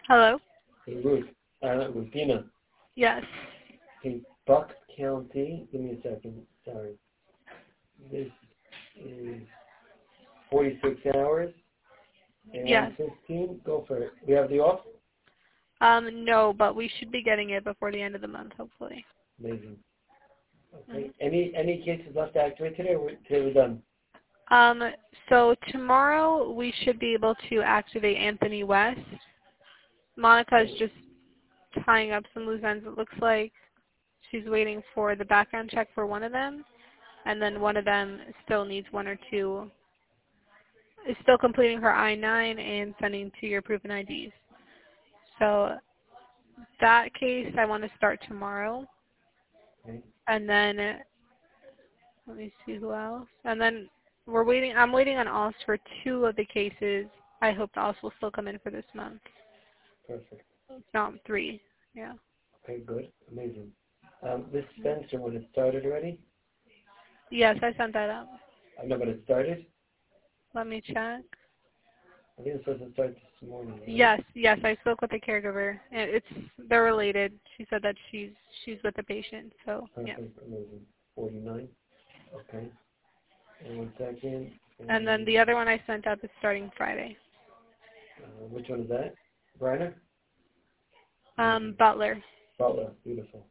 Hello? Hey, Ruth. Ruthina. Yes. Hey, Bucks County. Give me a second. Sorry. This is 46 hours. Yes. 15. Go for it. We have the off? No, but we should be getting it before the end of the month, hopefully. Amazing. Okay. Mm-hmm. Any cases left to activate today, or today we're done? So tomorrow we should be able to activate Anthony West. Monica is just tying up some loose ends, it looks like. She's waiting for the background check for one of them, and then one of them still needs one or two, is still completing her I-9 and sending to your proof and IDs. So that case I want to start tomorrow. Okay. And then, let me see who else. And then I'm waiting on OS for two of the cases. I hope the OS will still come in for this month. Perfect. If not, three. Yeah. Okay, good. Amazing. This Spencer one, it started already? Yes, I sent that out. I know, but it started? Let me check. I think it's supposed to start this morning, right? Yes, I spoke with the caregiver. They're related. She said that she's with the patient. So yeah. Perfect. Amazing. 49. Okay. And 1 second. And then the other one I sent out is starting Friday. Which one is that? Reiner? Butler. Butler. Beautiful.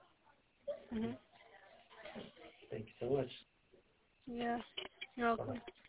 Mhm. Thank you so much. Yeah. You're welcome. Bye.